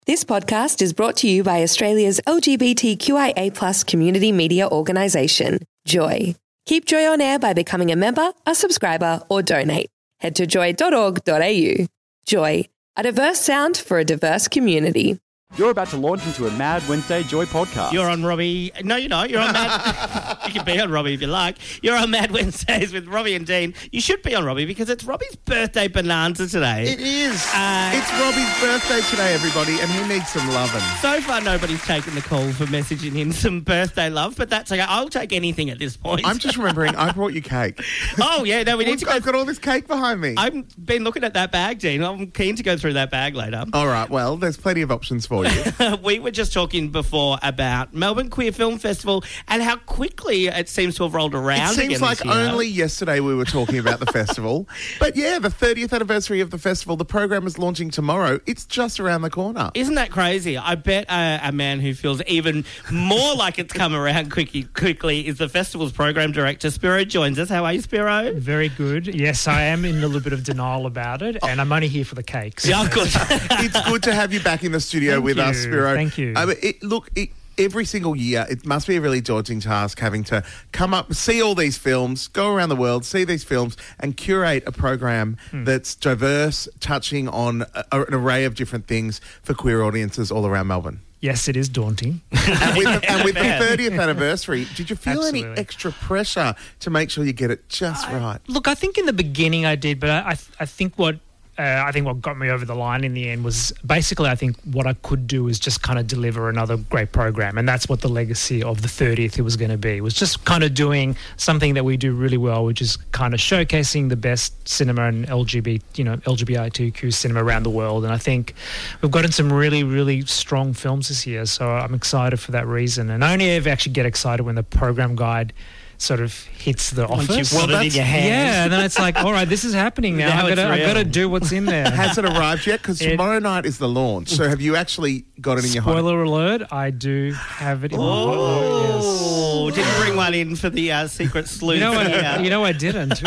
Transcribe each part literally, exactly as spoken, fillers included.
This podcast is brought to you by Australia's L G B T Q I A plus community media organisation, Joy. Keep Joy on air by becoming a member, a subscriber, or donate. Head to joy dot org dot a u. Joy, a diverse sound for a diverse community. You're about to launch into a Mad Wednesday Joy podcast. You're on Robbie. No, you're not. You're on Mad. You can be on Robbie if you like. You're on Mad Wednesdays with Robbie and Dean. You should be on Robbie because it's Robbie's birthday bonanza today. It is. Uh, it's Robbie's birthday today, everybody, and he needs some loving. So far, nobody's taken the call for messaging him some birthday love, but that's okay. I'll take anything at this point. I'm just remembering I brought you cake. Oh, yeah. No, we need I've to got, go. I've got all this cake behind me. I've been looking at that bag, Dean. I'm keen to go through that bag later. All right. Well, there's plenty of options for you. We were just talking before about Melbourne Queer Film Festival and how quickly it seems to have rolled around. It seems again like this year. only yesterday we were talking about the festival. But yeah, the thirtieth anniversary of the festival. The program is launching tomorrow. It's just around the corner. Isn't that crazy? I bet uh, a man who feels even more like it's come around quickly, quickly is the festival's program director, Spiro joins us. How are you, Spiro? Very good. Yes, I am in a little bit of denial about it, and I'm only here for the cakes. Yeah, good. It's good to have you back in the studio Thank with you. us, Spiro. Thank you. I mean, it, look, it, every single year, it must be a really daunting task having to come up, see all these films, go around the world, see these films, and curate a program Hmm. that's diverse, touching on a, an array of different things for queer audiences all around Melbourne. Yes, it is daunting. And with, the, and with the thirtieth anniversary, did you feel any Absolutely. extra pressure to make sure you get it just right? Look, I think in the beginning I did, but I, I, I think what uh, I think what got me over the line in the end was basically I think what I could do is just kind of deliver another great program, and that's what the legacy of the thirtieth was going to be. It was just kind of doing something that we do really well, which is kind of showcasing the best cinema and L G B T, you know, L G B T Q cinema around the world. And I think we've gotten some really, really strong films this year, so I'm excited for that reason. And I only ever actually get excited when the program guide sort of hits the Once office. you've got it in your hands. Yeah, and then it's like, all right, this is happening now. Now I've it's got to, I've real. got to do what's in there. Has it arrived yet? Because It- tomorrow night is the launch. So have you actually got it in your home? Spoiler alert, I do have it in my Oh, yes. didn't bring one in for the uh, secret sleuth. You know, I, here. you know I didn't.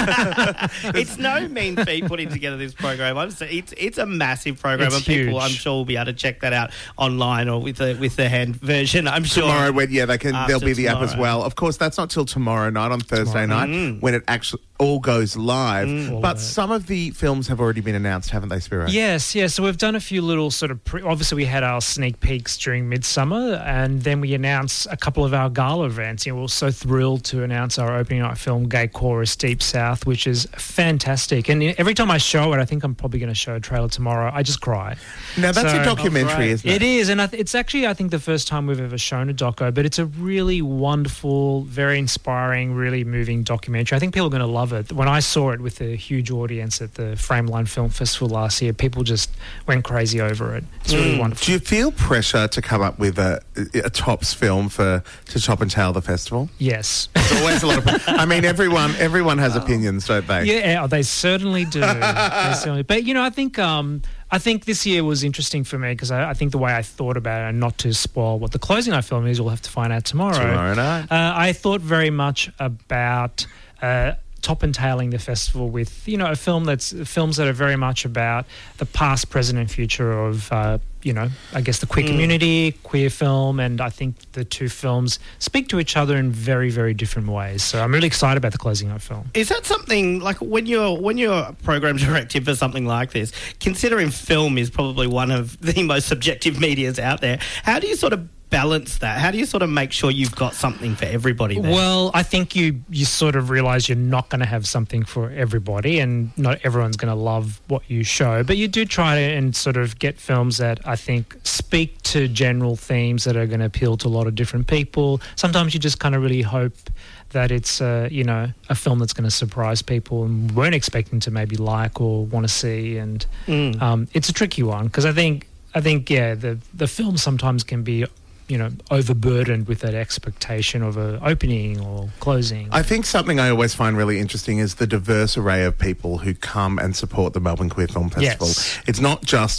It's no mean feat putting together this program. I'm saying it's it's a massive program, It's and people, huge. I'm sure, will be able to check that out online or with the with the hand version. I'm sure Tomorrow, when, yeah, they can. After There'll be the app as tomorrow. well. Of course, that's not till tomorrow night on Thursday Tomorrow. night when it actually all goes live. All But of it. some of the films have already been announced, haven't they, Spiro? Yes, yes. So we've done a few little sort of, pre- obviously we had our sneak peeks during Midsummer, and then we announced a couple of our gala events. You know, we were so thrilled to announce our opening night film, Gay Chorus Deep South, which is fantastic. And every time I show it, I think I'm probably going to show a trailer tomorrow, I just cry. Now, that's So- a documentary, Oh, great. isn't it? It is, and I th- it's actually, I think, the first time we've ever shown a doco, but it's a really wonderful, very inspiring, really moving documentary. I think people are going to love it. When I saw it with a huge audience at the Frameline Film Festival last year, people just went crazy over it. It's really wonderful. Do you feel pressure to come up with a, a tops film for to top and tail the festival? Yes. There's always a lot of. I mean, everyone everyone has opinions, don't they? Yeah, they certainly do. They certainly, but you know, I think um, I think this year was interesting for me because I, I think the way I thought about it, and not to spoil what the closing night film is, you'll have to find out tomorrow. Tomorrow night. Uh, I thought very much about. Uh, top and tailing the festival with, you know, a film that's films that are very much about the past, present and future of, uh, you know, I guess the queer Mm. community, queer film, and I think the two films speak to each other in very, very different ways. So I'm really excited about the closing night film. Is that something like when you're when you're a program director for something like this? Considering film is probably one of the most subjective medias out there, how do you sort of balance that? How do you sort of make sure you've got something for everybody there? Well, I think you you sort of realise you're not going to have something for everybody, and not everyone's going to love what you show. But you do try to and sort of get films that I think speak to general themes that are going to appeal to a lot of different people. Sometimes you just kind of really hope that it's uh, you know, a film that's going to surprise people and weren't expecting to maybe like or want to see. And Mm. um, it's a tricky one because I think I think yeah, the the film sometimes can be, you know, overburdened with that expectation of a opening or closing. I think something I always find really interesting is the diverse array of people who come and support the Melbourne Queer Film Festival. Yes. It's not just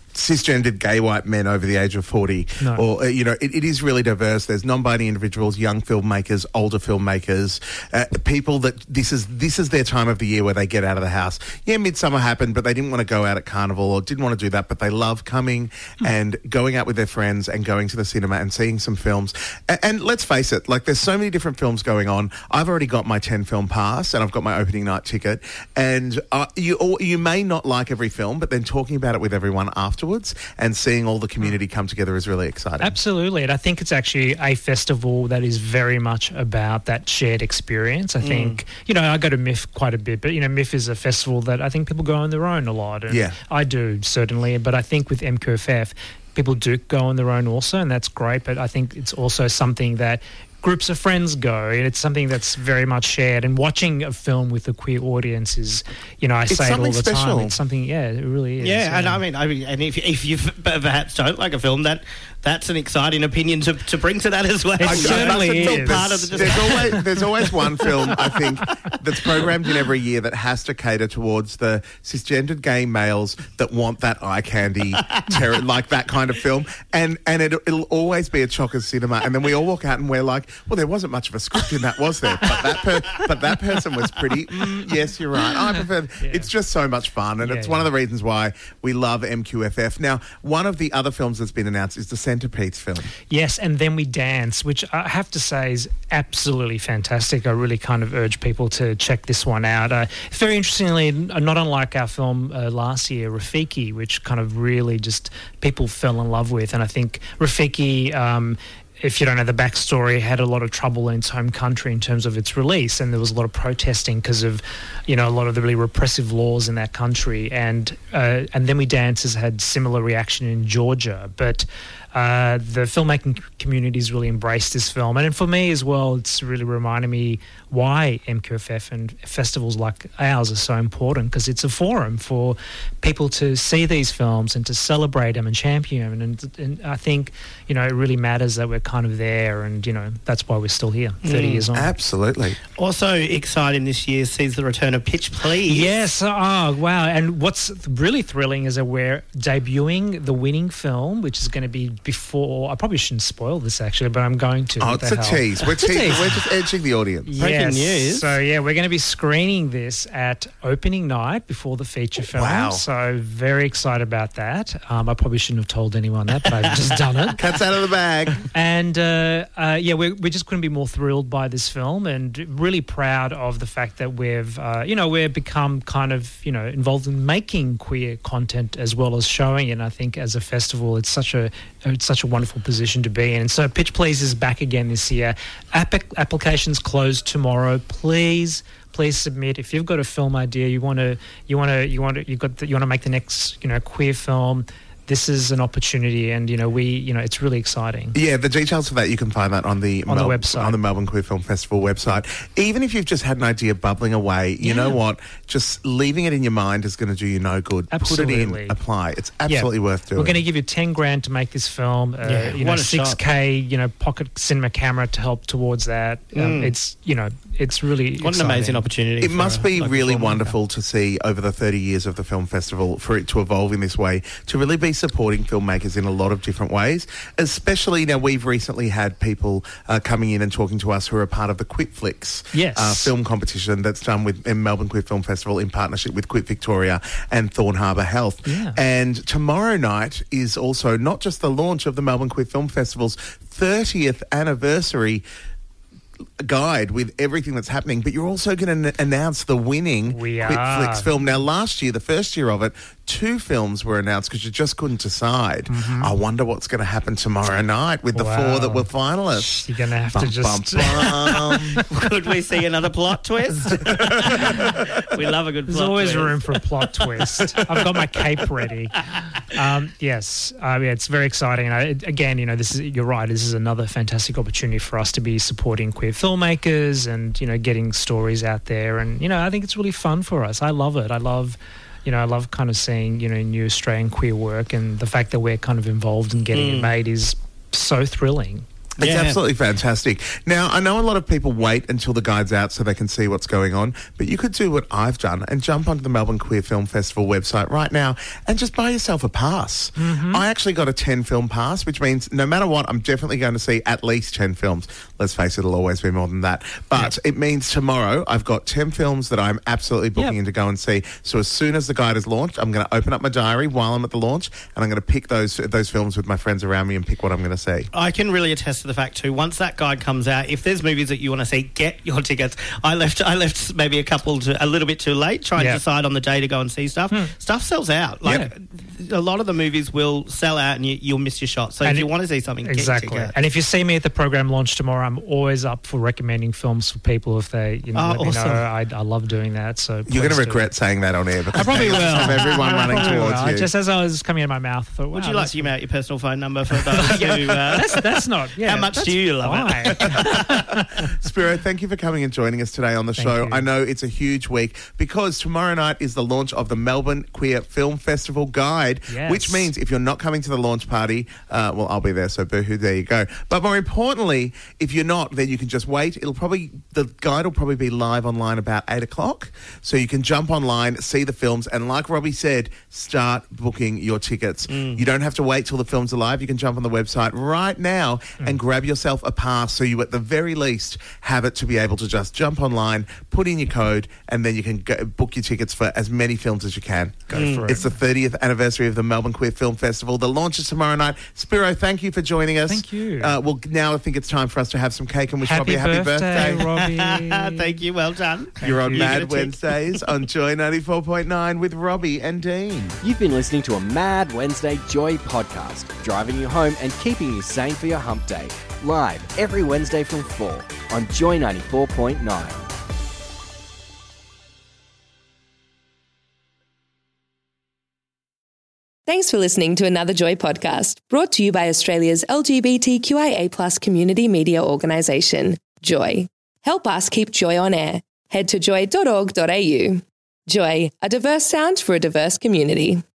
cisgendered gay white men over the age of forty. No. Or, uh, you know, it, it is really diverse. There's non-binary individuals, young filmmakers, older filmmakers, uh, people that this is this is their time of the year where they get out of the house. Yeah, Midsummer happened, but they didn't want to go out at Carnival or didn't want to do that, but they love coming Hmm. and going out with their friends and going to the cinema and seeing some films. And, and let's face it, like there's so many different films going on. I've already got my ten film pass and I've got my opening night ticket. And uh, you or you may not like every film, but then talking about it with everyone afterwards and seeing all the community come together is really exciting. Absolutely. And I think it's actually a festival that is very much about that shared experience. I think, you know, I go to M I F quite a bit, but, you know, M I F is a festival that I think people go on their own a lot. And Yeah. I do, certainly. But I think with M Q F F, people do go on their own also, and that's great. But I think it's also something that groups of friends go, and it's something that's very much shared. And watching a film with a queer audience is, you know, I It's say it all something the special. time. It's something, yeah, it really is. Yeah, and I mean, I mean, and if if you perhaps don't like a film, that that's an exciting opinion to, to bring to that as well. It I- I- certainly that's- is. It's all part of the There's discussion. always there's always one film I think that's programmed in every year that has to cater towards the cisgendered gay males that want that eye candy, terror, like that kind of film, and and it, it'll always be at Chockers Cinema, and then we all walk out and we're like, well, there wasn't much of a script in that, was there? But that per, but that person was pretty. Mm, yes, you're right. I prefer. Yeah. It's just so much fun, and Yeah, it's one of yeah. the reasons why we love M Q F F. Now, one of the other films that's been announced is the Centrepiece film. Yes, and Then We Dance, which I have to say is absolutely fantastic. I really kind of urge people to check this one out. Uh, very interestingly, not unlike our film uh, last year, Rafiki, which kind of really just people fell in love with. And I think Rafiki... Um, if you don't know the backstory, had a lot of trouble in its home country in terms of its release, and there was a lot of protesting because of, you know, a lot of the really repressive laws in that country. And uh, and Then We Dance has had similar reaction in Georgia, but uh, the filmmaking community has really embraced this film, and for me as well, it's really reminded me why M Q F F and festivals like ours are so important, because it's a forum for people to see these films and to celebrate them and champion them. And, and I think, you know, it really matters that we're kind of there, and, you know, that's why we're still here thirty years on. Absolutely. Also exciting this year sees the return of Pitch Please. Yes, oh wow. And what's really thrilling is that we're debuting the winning film, which is going to be before, I probably shouldn't spoil this actually, but I'm going to. Oh, What it's the a hell? tease. We're, It's a te- tease. we're just edging the audience. Breaking Yes. news. So yeah, we're going to be screening this at opening night before the feature film. Wow. So very excited about that. Um, I probably shouldn't have told anyone that, but I've just done it. Cat's out of the bag. And uh, uh, yeah, we we just couldn't be more thrilled by this film, and really proud of the fact that we've uh, you know we've become kind of you know involved in making queer content as well as showing it. And I think as a festival, it's such a it's such a wonderful position to be in. And so Pitch Please is back again this year. App- applications close tomorrow. Please. Please submit if you've got a film idea. You want to, you want to, you want to, you got, the, you want to make the next, you know, queer film. This is an opportunity, and you know, we, you know, it's really exciting. Yeah, the details for that you can find that on the On the website. on the Melbourne Queer Film Festival website. Even if you've just had an idea bubbling away, you Yeah. know what? Just leaving it in your mind is going to do you no good. Put it Absolutely. in, apply. It's absolutely worth doing. We're going to give you ten grand to make this film. Uh, Yeah, you know, what a six shot. K, you know, pocket cinema camera to help towards that. Um, Mm. it's, you know, it's really What an exciting. amazing opportunity. It for must a be local really filmmaker. wonderful to see over the thirty years of the film festival for it to evolve in this way, to really be supporting filmmakers in a lot of different ways. Especially now, we've recently had people uh, coming in and talking to us who are a part of the Quitflix Yes. uh, film competition that's done with in Melbourne Queer Film Festival in partnership with Quit Victoria and Thorn Harbour Health. Yeah. And tomorrow night is also not just the launch of the Melbourne Queer Film Festival's thirtieth anniversary guide with everything that's happening, but you're also going to n- announce the winning We Quitflix are. film. Now, last year, the first year of it, two films were announced because you just couldn't decide. I wonder what's going to happen tomorrow night with the Wow. four that were finalists. You're going to have Bum, to just... bum, bum. Could we see another plot twist? We love a good There's plot always twist. room for a plot twist. I've got my cape ready. Um, yes, uh, yeah, it's very exciting. And I, again, you know, this is you're right. This is another fantastic opportunity for us to be supporting queer filmmakers and you know getting stories out there. And you know, I think it's really fun for us. I love it. I love. You know, I love kind of seeing, you know, new Australian queer work, and the fact that we're kind of involved in getting Mm. it made is so thrilling. It's Yeah. absolutely fantastic. Now, I know a lot of people wait until the guide's out so they can see what's going on, but you could do what I've done and jump onto the Melbourne Queer Film Festival website right now and just buy yourself a pass. Mm-hmm. I actually got a ten film pass, which means no matter what, I'm definitely going to see at least ten films. Let's face it, it'll always be more than that. But Yep. it means tomorrow I've got ten films that I'm absolutely booking Yep. in to go and see. So as soon as the guide is launched, I'm going to open up my diary while I'm at the launch and I'm going to pick those those films with my friends around me and pick what I'm going to see. I can really attest to the fact too. Once that guide comes out, if there's movies that you want to see, get your tickets. I left. I left maybe a couple to, a little bit too late. Trying Yeah. to decide on the day to go and see stuff. Stuff sells out. Like a lot of the movies will sell out, and you, you'll miss your shot. So And if you it- want to see something, Exactly. get your ticket. And if you see me at the program launch tomorrow, I'm always up for recommending films for people if they, you know, Oh, let me awesome. know. I, I love doing that. So You're going please to do. regret saying that on air because I probably now will. you just have everyone I running probably towards will. you. Just as I was coming out of my mouth, I thought, Would wow, you like that's- to give out your personal phone number for those who? Uh, That's, that's not. Yeah, How much that's do you love it? fine. Spiro, thank you for coming and joining us today on the Thank show. you. I know it's a huge week because tomorrow night is the launch of the Melbourne Queer Film Festival Guide, Yes. which means if you're not coming to the launch party, uh, well, I'll be there, so boohoo, there you go. But more importantly, if you're not, then you can just wait. It'll probably, the guide will probably be live online about eight o'clock, so you can jump online, see the films, and like Robbie said, start booking your tickets. You don't have to wait till the films are live. You can jump on the website right now and grab yourself a pass so you at the very least have it to be able to just jump online, put in your code, and then you can go, book your tickets for as many films as you can. Go for it. It's the thirtieth anniversary of the Melbourne Queer Film Festival. The launch is tomorrow night. Spiro, thank you for joining us. Thank you. Uh, well, now I think it's time for us to have some cake and wish Happy Robbie a happy birthday, birthday. Robbie. Thank you. Well done. You're on you. Mad You're gonna take- Wednesdays on Joy ninety-four point nine with Robbie and Dean. You've been listening to a Mad Wednesday Joy podcast, driving you home and keeping you sane for your hump day. Live every Wednesday from four on Joy ninety-four point nine. Thanks for listening to another Joy podcast, brought to you by Australia's L G B T Q I A plus community media organisation, Joy. Help us keep Joy on air. Head to joy dot org dot a u. Joy, a diverse sound for a diverse community.